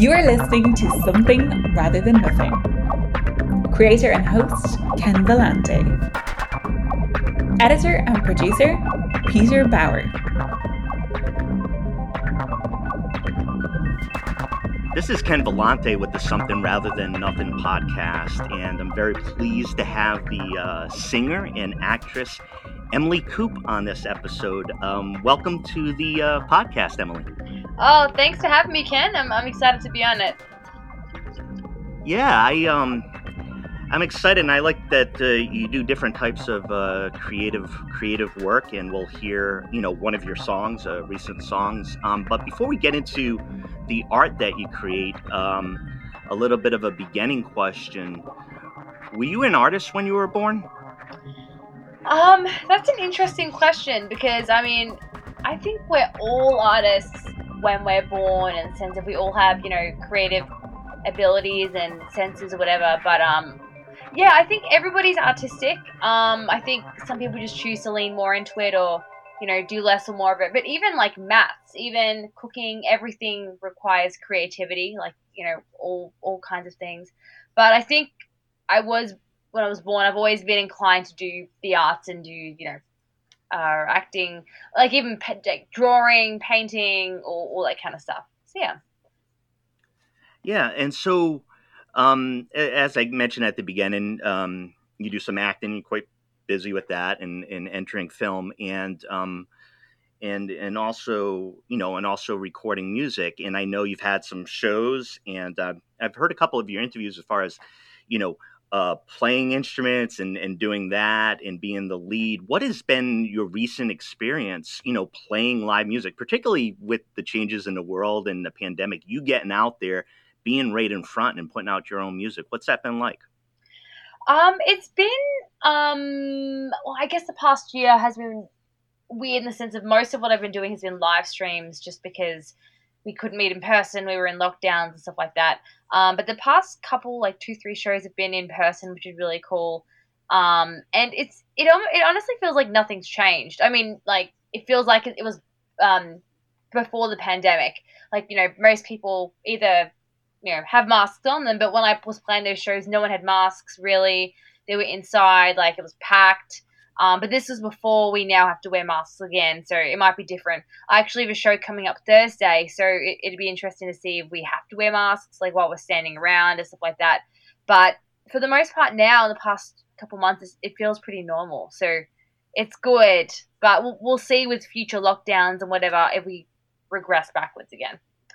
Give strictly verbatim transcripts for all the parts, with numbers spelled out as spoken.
You are listening to Something Rather Than Nothing. Creator and host, Ken Vellante. Editor and producer, Peter Bauer. This is Ken Vellante with the Something Rather Than Nothing podcast, and I'm very pleased to have the uh, singer and actress Emily Coop on this episode. Um, welcome to the uh, podcast, Emily. Oh, thanks for having me, Ken. I'm I'm excited to be on it. Yeah, I um, I'm excited, and I like that uh, you do different types of uh, creative creative work, and we'll hear you know one of your songs, uh, recent songs. Um, but before we get into the art that you create, um, a little bit of a beginning question: were you an artist when you were born? Um, that's an interesting question because I mean, I think we're all artists when we're born, in the sense that we all have you know creative abilities and senses or whatever. But um, yeah, I think everybody's artistic. Um, I think some people just choose to lean more into it, or you know do less or more of it. But even like maths, even cooking, everything requires creativity. Like you know all all kinds of things. But I think I was. When I was born, I've always been inclined to do the arts and do, you know, uh, acting, like even like drawing, painting, all, all that kind of stuff. So, yeah. Yeah, and so, um, as I mentioned at the beginning, um, you do some acting. You're quite busy with that, and, and entering film, and um, and and also, you know, and also recording music. And I know you've had some shows, and uh, I've heard a couple of your interviews as far as, you know. Uh, playing instruments and, and doing that and being the lead. What has been your recent experience, you know, playing live music, particularly with the changes in the world and the pandemic, you getting out there, being right in front and putting out your own music? What's that been like? Um, it's been, um, well, I guess the past year has been weird in the sense of most of what I've been doing has been live streams just because we couldn't meet in person. We were in lockdowns and stuff like that. Um, but the past couple, like two, three shows have been in person, which is really cool. Um, and it's it it honestly feels like nothing's changed. I mean, like it feels like it, it was um, before the pandemic. Like you know, most people either you know have masks on them, but when I was playing those shows, no one had masks really. They were inside, like it was packed. Um, but this was before we now have to wear masks again, so it might be different. I actually have a show coming up Thursday, so it, it'd be interesting to see if we have to wear masks, like while we're standing around and stuff like that. But for the most part now, in the past couple months, it feels pretty normal. So it's good, but we'll, we'll see with future lockdowns and whatever if we regress backwards again.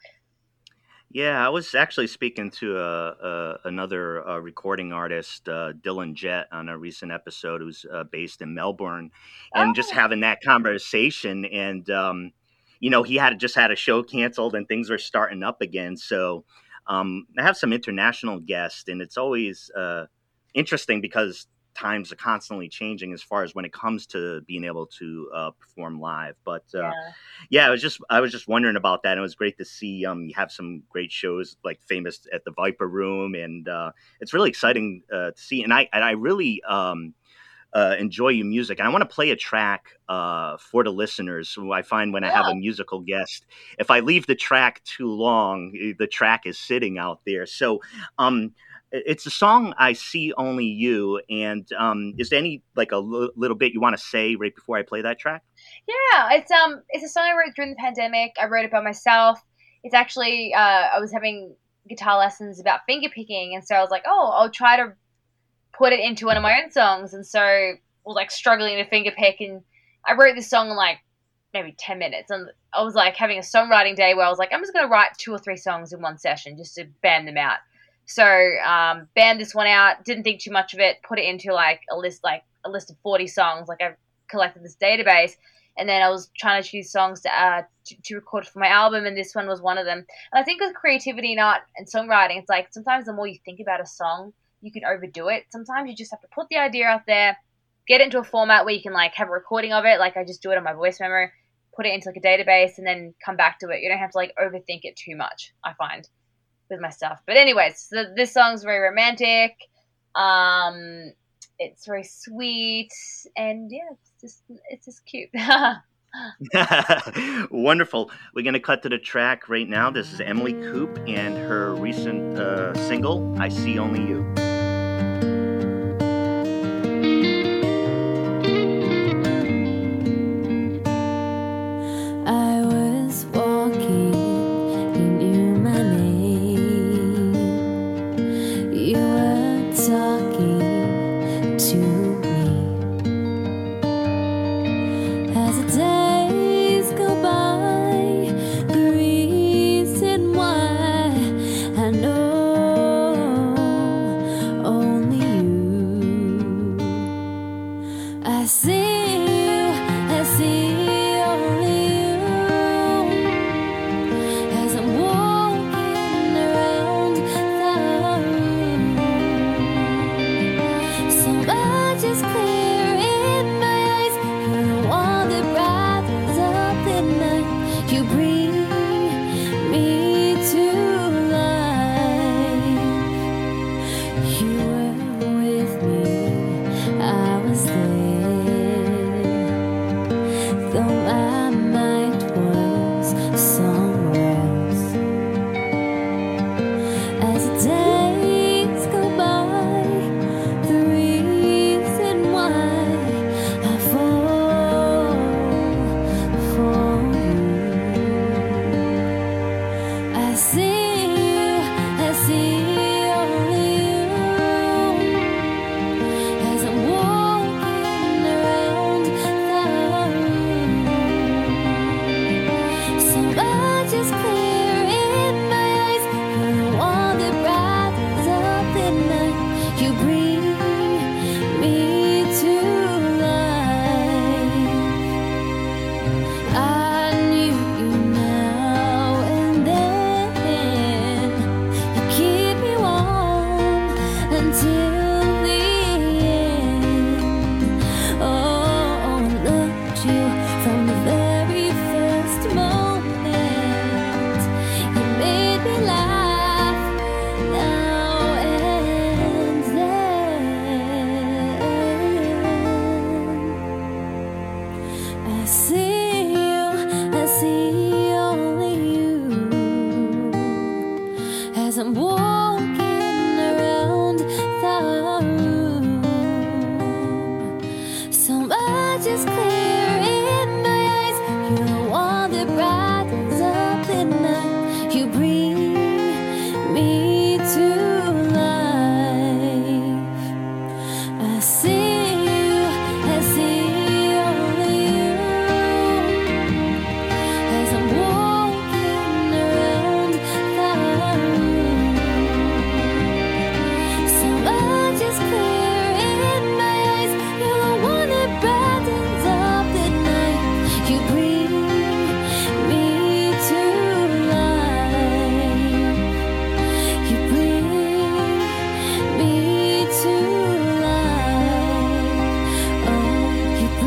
Yeah, I was actually speaking to a, a, another uh, recording artist, uh, Dylan Jett, on a recent episode who's uh, based in Melbourne, and Oh. just having that conversation. And, um, you know, he had just had a show canceled and things were starting up again. So um, I have some international guests, and it's always uh, interesting because times are constantly changing as far as when it comes to being able to uh, perform live. But uh, Yeah. yeah, I was just I was just wondering about that. And it was great to see um, you have some great shows like Famous at the Viper Room, and uh, it's really exciting uh, to see. And I and I really um, uh, enjoy your music. And I want to play a track uh, for the listeners. So I find when I have a musical guest, if I leave the track too long, the track is sitting out there. So. Um, It's a song, I See Only You, and um, is there any, like, a l- little bit you want to say right before I play that track? Yeah, it's um, it's a song I wrote during the pandemic. I wrote it by myself. It's actually, uh, I was having guitar lessons about finger picking, and so I was like, oh, I'll try to put it into one of my own songs, and so I was like struggling to finger pick, and I wrote this song in like maybe ten minutes, and I was like having a songwriting day where I was like, I'm just gonna write two or three songs in one session just to band them out. So um, banned this one out, didn't think too much of it, put it into like a list, like a list of forty songs. Like I collected this database, and then I was trying to choose songs to, uh, to to record for my album, and this one was one of them. And I think with creativity and art and songwriting, it's like sometimes the more you think about a song, you can overdo it. Sometimes you just have to put the idea out there, get it into a format where you can like have a recording of it. Like I just do it on my voice memo, put it into like a database, and then come back to it. You don't have to like overthink it too much, I find, with my stuff. But anyways, so this song's very romantic. Um, it's very sweet, and yeah, it's just it's just cute. Wonderful. We're going to cut to the track right now. This is Emily Coop and her recent uh, single, I See Only You. I was walking, you knew my name. You were talking to me. As the days go by, the reason why I know only you. I see you, I see only you. As I'm walking around the room, so much is clear in my eyes. You're the one that brightens up the night. You bring me to life. You were with me, I was there, though my mind was somewhere else. As the days go by, the reason why I fall for you. I see you, I see only you. As I'm walking around the room, so much is clear in my eyes. You're the one that brightens up the night. You bring me to life. I knew you now and then. You keep me warm until the end. Oh, I loved you from the very first moment. You made me laugh now and then. I see you, I see only you. As I'm walking around the room, so much is clear in my eyes. You're the one that brightens up the night. You bring me to life. I see you, I see only you. As I'm walking around the room, so much is clear in my eyes. You're the one that brightens up the night. You bring me to life. You bring me to life. Oh, you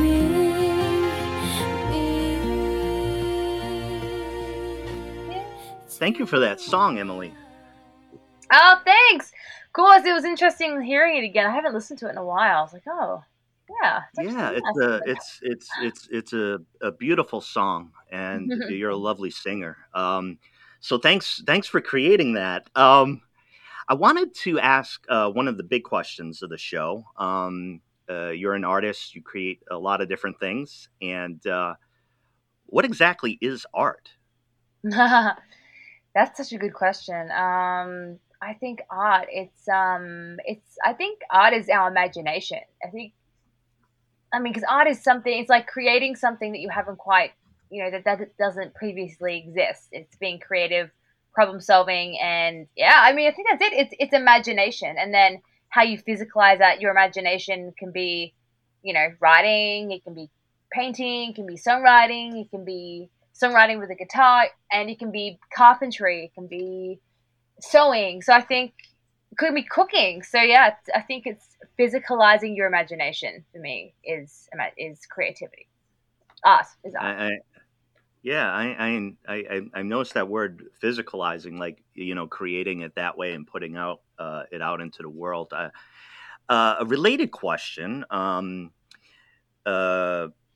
bring me. Thank you for that song, Emily. Oh, thanks. Of course, it was interesting hearing it again. I haven't listened to it in a while. I was like, oh, yeah. It's Yeah, actually it's nice. a it's it's it's it's a, a beautiful song, and you're a lovely singer. Um, so thanks thanks for creating that. Um, I wanted to ask uh, one of the big questions of the show. Um, uh, you're an artist; you create a lot of different things, and uh, what exactly is art? That's such a good question. Um, I think art, it's um, it's. I think art is our imagination. I think I mean, because art is something, it's like creating something that you haven't quite, you know, that, that doesn't previously exist. It's being creative, problem solving, and yeah, I mean, I think that's it. It's it's imagination, and then how you physicalize that. Your imagination can be, you know, writing. It can be painting. It can be songwriting. It can be songwriting with a guitar, and it can be carpentry. It can be sewing. So I think it could be cooking. So yeah, it's- I think it's physicalizing your imagination for me is ima- is creativity. Art is art. I, I yeah, I I I I- I've noticed that word physicalizing, like you know, creating it that way and putting out uh, it out into the world. Uh, uh, a related question. Um, uh,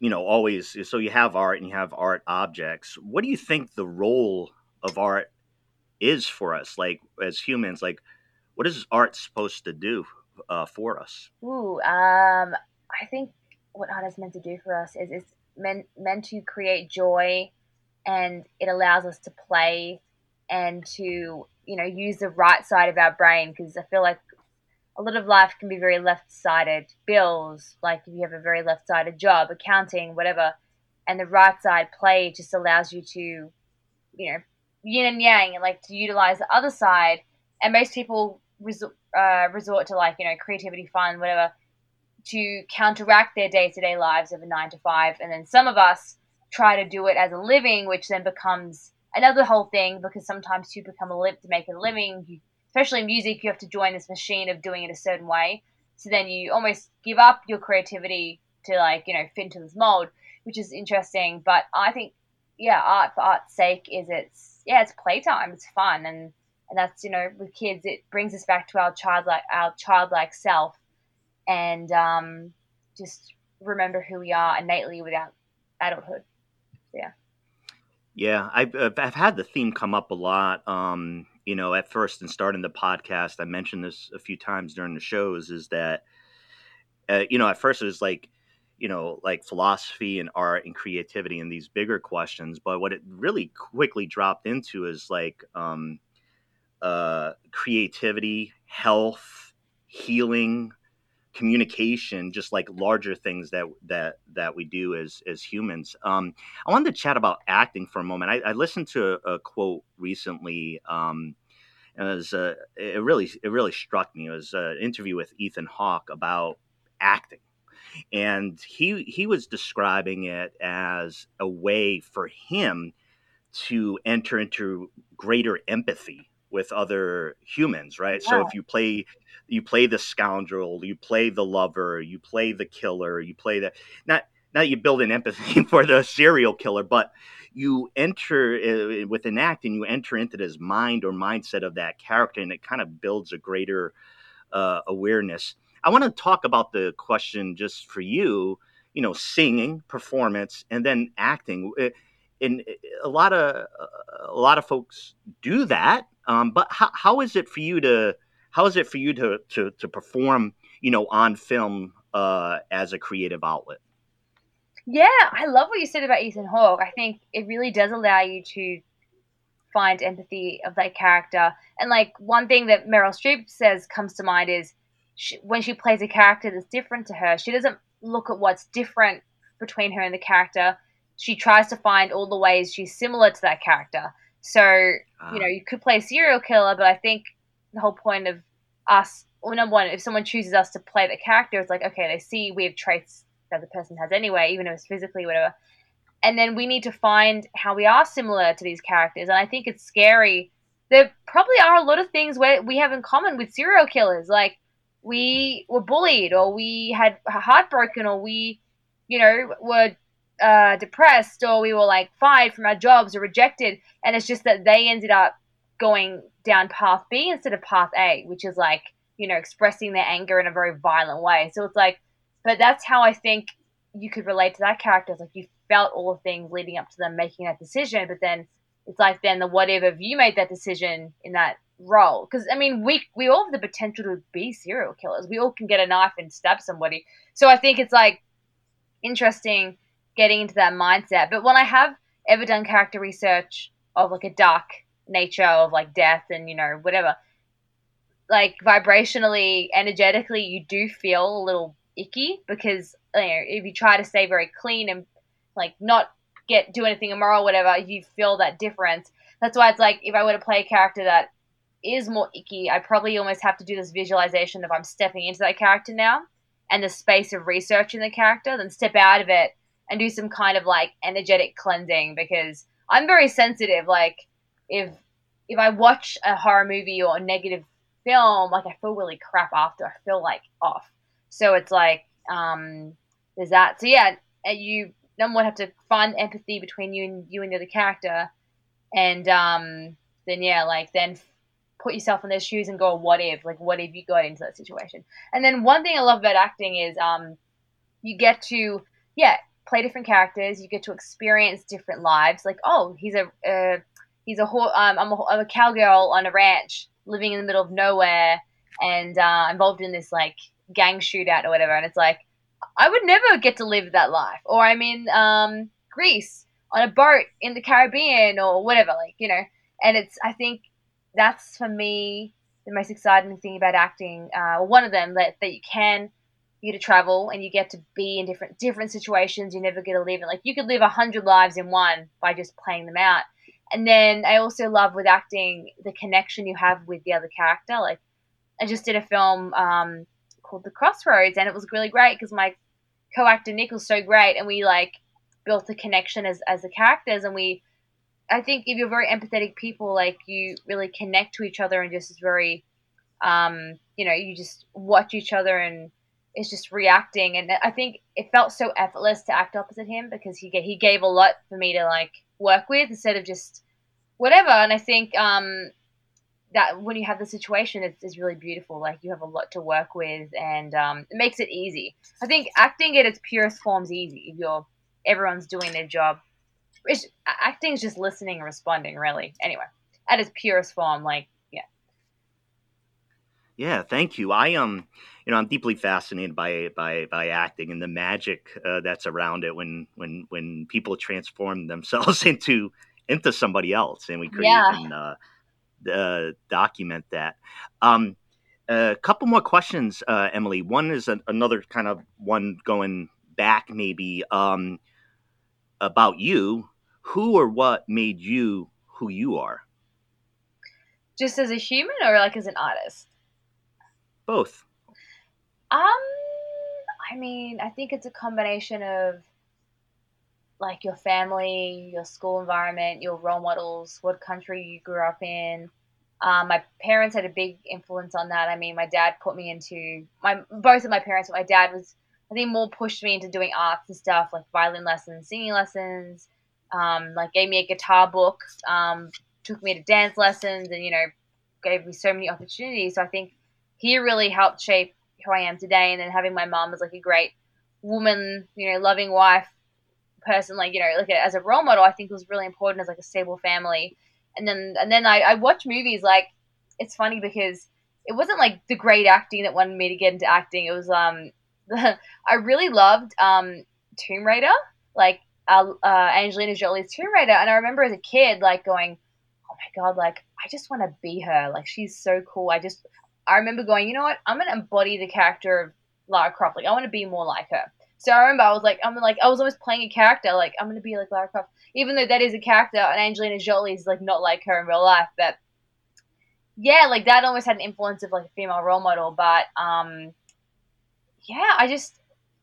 you know, always, so you have art and you have art objects. What do you think the role of art is for us, like as humans? Like, what is art supposed to do uh, for us? Ooh, um, I think what art is meant to do for us is it's meant meant to create joy, and it allows us to play and to, you know, use the right side of our brain, because I feel like a lot of life can be very left-sided. Bills, like if you have a very left-sided job, accounting, whatever, and the right side play just allows you to, you know, yin and yang, and like to utilize the other side. And most people resort, uh, resort to like, you know, creativity, fun, whatever, to counteract their day-to-day lives of a nine to five. And then some of us try to do it as a living, which then becomes another whole thing, because sometimes to become a live to make a living, you, especially in music, you have to join this machine of doing it a certain way. So then you almost give up your creativity to, like, you know, fit into this mold, which is interesting. But I think, yeah, art for art's sake is it's, yeah, it's playtime. It's fun. And, and that's, you know, with kids, it brings us back to our childlike, our childlike self, and um, just remember who we are innately without adulthood. So, yeah. Yeah, I've, I've had the theme come up a lot. Um, you know, at first in starting the podcast, I mentioned this a few times during the shows, is that, uh, you know, at first it was like, you know, like philosophy and art and creativity and these bigger questions. But what it really quickly dropped into is like um, uh, creativity, health, healing, communication, just like larger things that that that we do as as humans. Um, I wanted to chat about acting for a moment. I, I listened to a, a quote recently, um, and it was uh, it really it really struck me. It was an interview with Ethan Hawke about acting, and he he was describing it as a way for him to enter into greater empathy with other humans, right? Yeah. So if you play, you play the scoundrel, you play the lover, you play the killer, you play the, not, not you build an empathy for the serial killer, but you enter uh, with an act and you enter into this mind or mindset of that character, and it kind of builds a greater uh, awareness. I want to talk about the question just for you, you know, singing, performance, and then acting. And a lot of, a lot of folks do that. Um, but how, how is it for you to how is it for you to to, to perform, you know, on film uh, as a creative outlet? Yeah, I love what you said about Ethan Hawke. I think it really does allow you to find empathy of that character. And like one thing that Meryl Streep says comes to mind is she, when she plays a character that's different to her, she doesn't look at what's different between her and the character. She tries to find all the ways she's similar to that character. So, you know, you could play a serial killer, but I think the whole point of us, well, number one, if someone chooses us to play the character, it's like, okay, they see we have traits that the person has anyway, even if it's physically, whatever. And then we need to find how we are similar to these characters. And I think it's scary. There probably are a lot of things where we have in common with serial killers. Like, we were bullied, or we had heartbroken, or we, you know, were uh, depressed, or we were like fired from our jobs or rejected. And it's just that they ended up going down path B instead of path A, which is like, you know, expressing their anger in a very violent way. So it's like, but that's how I think you could relate to that character. It's like you felt all the things leading up to them making that decision, but then it's like, then the what if you made that decision in that role? Because I mean, we we all have the potential to be serial killers. We all can get a knife and stab somebody. So I think it's like interesting getting into that mindset. But when I have ever done character research of like a dark nature of like death and, you know, whatever, like vibrationally, energetically, you do feel a little icky, because, you know, if you try to stay very clean and like not get do anything immoral, whatever, you feel that difference. That's why it's like, if I were to play a character that is more icky, I probably almost have to do this visualization of I'm stepping into that character now, and the space of researching the character, then step out of it and do some kind of like energetic cleansing, because I'm very sensitive. Like if if I watch a horror movie or a negative film, like I feel really crap after. I feel like off. So it's like um, there's that. So yeah, you number one have to find empathy between you and you and the other character, and um, then yeah, like then put yourself in their shoes and go, what if? Like what if you got into that situation? And then one thing I love about acting is um, you get to yeah. play different characters. You get to experience different lives. Like, oh, he's a uh, he's a um, I'm a, I'm a cowgirl on a ranch living in the middle of nowhere and uh, involved in this like gang shootout or whatever. And it's like, I would never get to live that life. Or I'm in um, Greece on a boat in the Caribbean or whatever, like, you know. And it's, I think that's for me the most exciting thing about acting. Uh, one of them that, that you can, you get to travel and you get to be in different different situations you never get to live in. Like, you could live a hundred lives in one by just playing them out. And then I also love with acting the connection you have with the other character. Like, I just did a film um, called The Crossroads, and it was really great because my co-actor Nick was so great, and we like built a connection as as the characters. And we, I think, if you're very empathetic people, like, you really connect to each other and just is very, um, you know, you just watch each other and it's just reacting. And I think it felt so effortless to act opposite him because he he gave a lot for me to like work with instead of just whatever. And I think um, that when you have the situation, it's, it's really beautiful. Like, you have a lot to work with, and um, it makes it easy. I think acting at its purest form is easy if you're everyone's doing their job. It's, acting is just listening and responding, really. Anyway, at its purest form, like, yeah. Yeah, thank you. I um, you know, I'm deeply fascinated by by by acting and the magic uh, that's around it when when when people transform themselves into into somebody else, and we create Yeah. and uh, uh, document that. Um, a couple more questions, uh, Emily. One is an, another kind of one going back, maybe um, about you. Who or what made you who you are? Just as a human or like as an artist? Both. Um, I mean, I think it's a combination of like your family, your school environment, your role models, what country you grew up in. Um, my parents had a big influence on that. I mean, my dad put me into my both of my parents, but my dad was, I think, more pushed me into doing arts and stuff like violin lessons, singing lessons. Um, like gave me a guitar book, um, took me to dance lessons, and you know, gave me so many opportunities. So I think he really helped shape who I am today. And then having my mom as like a great woman, you know, loving wife person, like, you know, like a, as a role model, I think was really important as like a stable family. And then and then I, I watch movies. Like, it's funny because it wasn't like the great acting that wanted me to get into acting. It was um, I really loved um Tomb Raider, like uh, uh, Angelina Jolie's Tomb Raider, and I remember as a kid like going, oh my god, like I just want to be her. Like, she's so cool. I just I remember going, you know what? I'm gonna embody the character of Lara Croft. Like, I want to be more like her. So I remember I was like, I'm like, I was almost playing a character. Like, I'm gonna be like Lara Croft, even though that is a character, and Angelina Jolie is like not like her in real life. But yeah, like that almost had an influence of like a female role model. But um, yeah, I just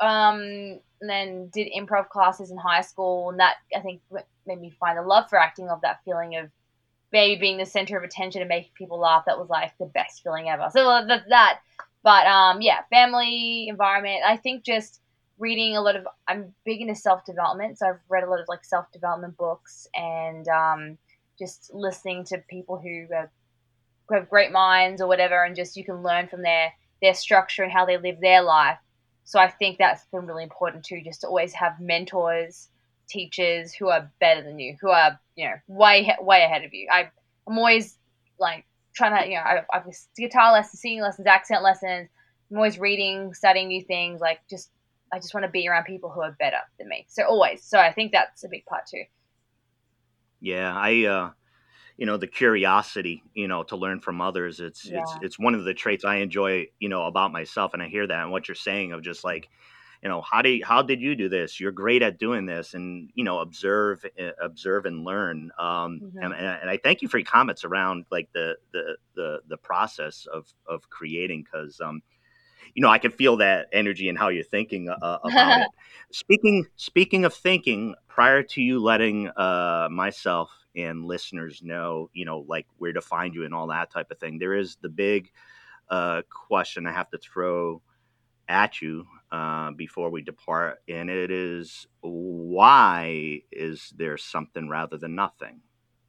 um, and then did improv classes in high school, and that I think made me find a love for acting, of that feeling of maybe being the center of attention and making people laugh. That was like the best feeling ever. So that's that. But um, yeah, family, environment. I think just reading a lot of, I'm big into self-development. So I've read a lot of like self-development books, and um, just listening to people who have, who have great minds or whatever. And just, you can learn from their, their structure and how they live their life. So I think that's been really important too, just to always have mentors, teachers who are better than you, who are, you know, way way ahead of you. I, I'm always like trying to, you know, I, I've guitar lessons, singing lessons, accent lessons. I'm always reading, studying new things. Like, just, I just want to be around people who are better than me. So always. So I think that's a big part too. Yeah, I, uh, you know, the curiosity, you know, to learn from others. It's Yeah. it's it's one of the traits I enjoy, you know, about myself. And I hear that and what you're saying of just like, you know, how do you, how did you do this? You're great at doing this, and you know, observe, uh, observe and learn. Um, Mhm. and, and I thank you for your comments around like the the the the process of of creating, because um, you know, I can feel that energy and how you're thinking uh, about it. Speaking speaking of thinking, prior to you letting uh myself and listeners know, you know, like where to find you and all that type of thing, there is the big uh question I have to throw at you uh, before we depart, and it is, why is there something rather than nothing?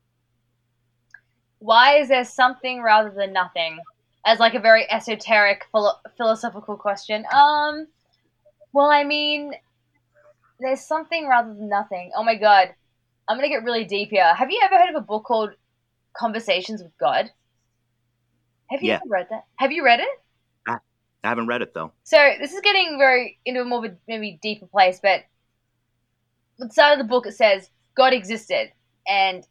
Why is there something rather than nothing? As like a very esoteric philo- philosophical question. Um, well, I mean, there's something rather than nothing. Oh my god. I'm going to get really deep here. Have you ever heard of a book called Conversations with God? Have you Yeah. ever read that? Have you read it? I, I haven't read it though. So this is getting very into a more of a maybe deeper place, but at the start of the book it says God existed, and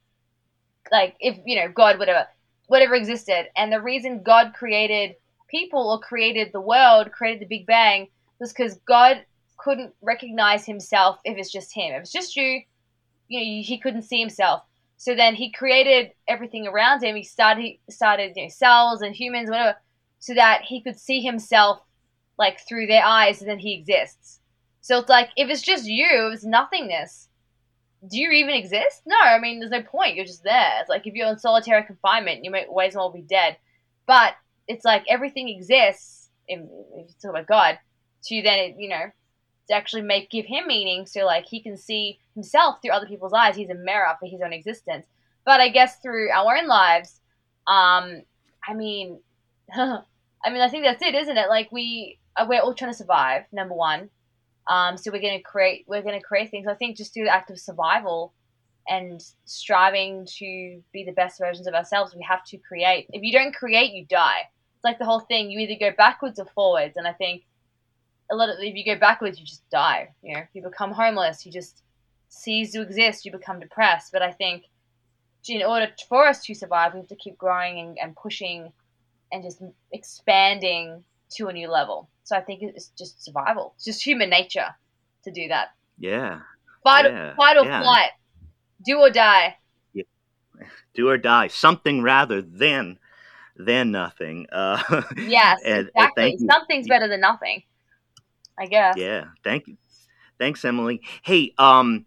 like if you know God, whatever, whatever existed, and the reason God created people or created the world, created the Big Bang, was because God couldn't recognize himself if it's just him. If it's just you, you know, he couldn't see himself. So then he created everything around him. He started he started you know, cells and humans, whatever, so that he could see himself like through their eyes, and then he exists. So it's like, if it's just you, if it's nothingness, do you even exist? No, I mean, there's no point. You're just there. It's like if you're in solitary confinement, you might always as well be dead. But it's like everything exists, if, if you talk about God, to then, you know, to actually make give him meaning, so like he can see himself through other people's eyes. He's a mirror for his own existence. But I guess through our own lives, um, I mean, I mean, I think that's it, isn't it? Like we, we're all trying to survive. Number one. Um, so we're going to create, we're going to create things. I think just through the act of survival and striving to be the best versions of ourselves, we have to create. If you don't create, you die. It's like the whole thing. You either go backwards or forwards. And I think a lot of, if you go backwards, you just die. You know, you become homeless. You just cease to exist. You become depressed. But I think in order for us to survive, we have to keep growing and, and pushing and just expanding to a new level. So I think it's just survival. It's just human nature to do that. Yeah. Fight, yeah, fight or yeah. flight. Do or die. Yeah. Do or die. Something rather than than nothing. Uh, Yes, and, exactly. and thank you. Something's better than nothing, I guess. Yeah. Thank you. Thanks, Emily. Hey, um,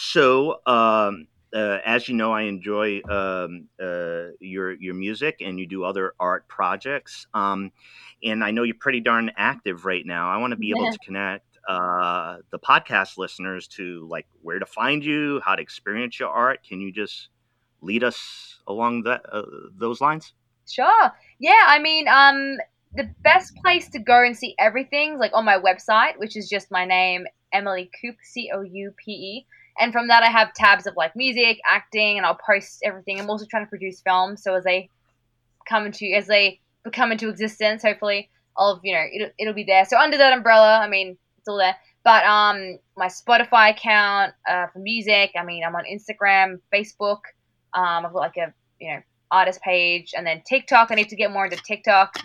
so um, uh, as you know, I enjoy um, uh, your your music, and you do other art projects. Um, and I know you're pretty darn active right now. I want to be able to connect uh, the podcast listeners to like where to find you, how to experience your art. Can you just lead us along that uh, those lines? Sure. Yeah, I mean, um, the best place to go and see everything is like on my website, which is just my name, Emily Coupe, C O U P E. And from that, I have tabs of like music, acting, and I'll post everything. I'm also trying to produce films, so as they come into, as they become into existence, hopefully, I'll, you know, it'll, it'll be there. So under that umbrella, I mean, it's all there. But um, my Spotify account uh, for music, I mean, I'm on Instagram, Facebook. Um, I've got like a, you know, artist page, and then TikTok. I need to get more into TikTok.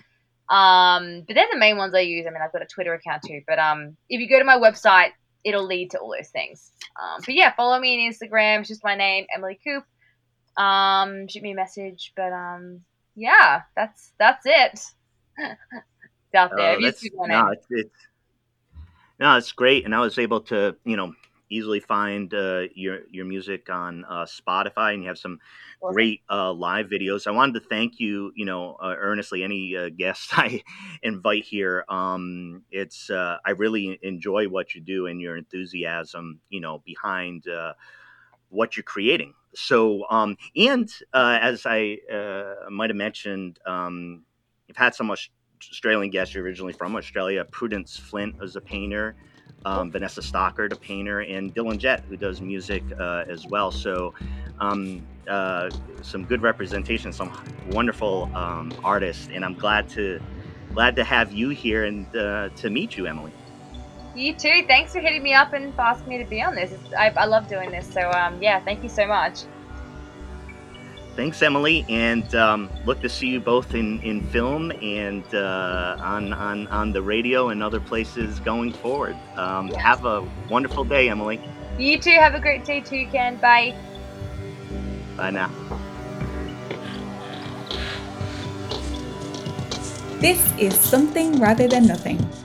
Um, but they're the main ones I use. I mean, I've got a Twitter account too. But um, if you go to my website, it'll lead to all those things. Um, but yeah, follow me on Instagram. It's just my name, Emily Coupe. Um, shoot me a message. But um, yeah, that's that's it. It's out there. Uh, If you that's, see my no, name. it's, it's no, it's great, and I was able to, you know, easily find uh, your your music on uh, Spotify, and you have some Awesome. great uh, live videos. I wanted to thank you, you know, uh, earnestly. Any uh, guests I invite here, um, it's uh, I really enjoy what you do and your enthusiasm, you know, behind uh, what you're creating. So, um, and uh, as I uh, might have mentioned, um, you've had some Aus- Australian guests. You're originally from Australia. Prudence Flint is a painter. Um, Vanessa Stockard, a painter, and Dylan Jett, who does music uh, as well. So um, uh, some good representation, some wonderful um, artists, and I'm glad to glad to have you here and uh, to meet you, Emily. You too. Thanks for hitting me up and for asking me to be on this. It's, I, I love doing this. So um, yeah, thank you so much. Thanks, Emily, and um, look to see you both in, in film and uh, on, on on the radio and other places going forward. Um, have a wonderful day, Emily. You too. Have a great day too, Ken. Bye. Bye now. This is Something Rather Than Nothing.